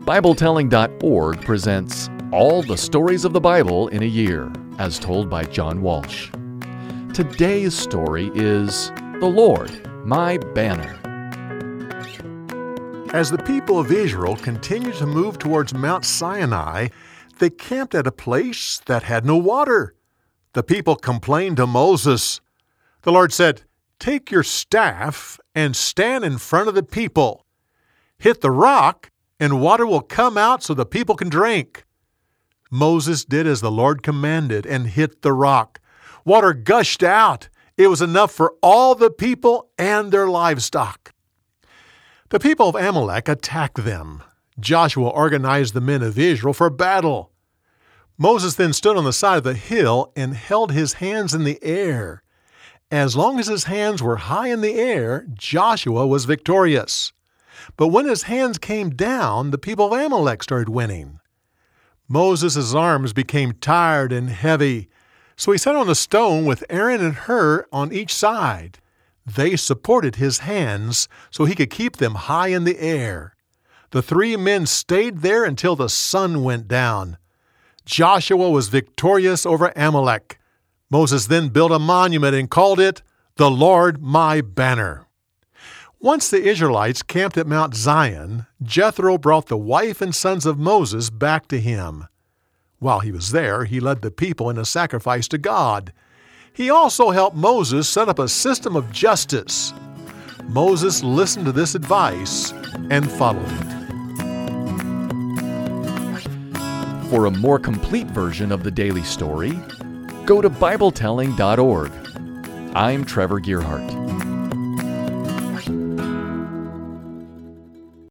BibleTelling.org presents All the Stories of the Bible in a Year, as told by John Walsh. Today's story is The Lord, My Banner. As the people of Israel continued to move towards Mount Sinai, they camped at a place that had no water. The people complained to Moses. The Lord said, "Take your staff and stand in front of the people. Hit the rock, and water will come out so the people can drink." Moses did as the Lord commanded and hit the rock. Water gushed out. It was enough for all the people and their livestock. The people of Amalek attacked them. Joshua organized the men of Israel for battle. Moses then stood on the side of the hill and held his hands in the air. As long as his hands were high in the air, Joshua was victorious. But when his hands came down, the people of Amalek started winning. Moses' arms became tired and heavy, so he sat on a stone with Aaron and Hur on each side. They supported his hands so he could keep them high in the air. The three men stayed there until the sun went down. Joshua was victorious over Amalek. Moses then built a monument and called it, "The Lord My Banner." Once the Israelites camped at Mount Zion, Jethro brought the wife and sons of Moses back to him. While he was there, he led the people in a sacrifice to God. He also helped Moses set up a system of justice. Moses listened to this advice and followed it. For a more complete version of the daily story, go to BibleTelling.org. I'm Trevor Gearhart.